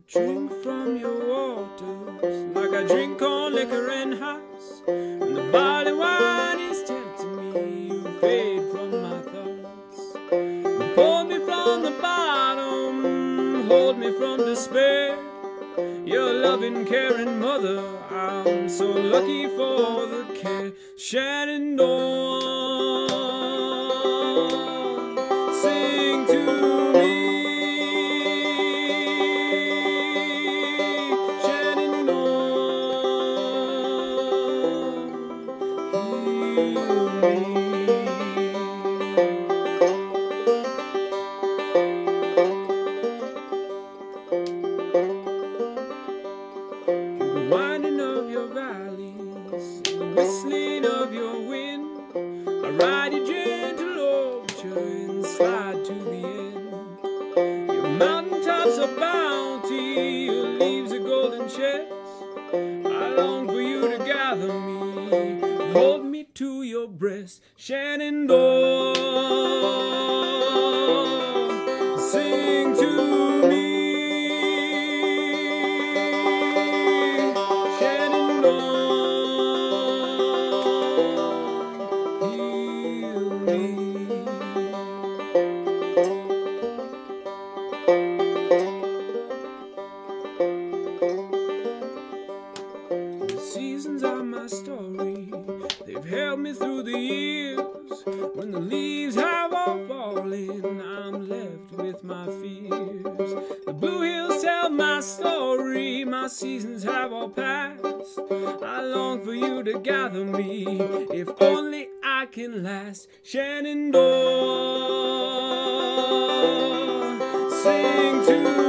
Drink from your waters like I drink on liquor and hops. When the barley wine is tempting me, you fade from my thoughts. You pull me from the bottom, hold me from despair. Your loving, caring mother, I'm so lucky for the care. Shenandoah, sing to me. The winding of your valleys, the whistling of your wind, I ride your gentle overture and slide to the end. Your mountaintops are bounty, your leaves are golden chest. I long for you to gather me, hold me to your breast. Shenandoah, sing to me. The seasons are my story, they've held me through the years. When the leaves have all fallen, I'm left with my fears. The blue hills tell my story, my seasons have all passed. I long for you to gather me, if only I can last. Shenandoah, sing to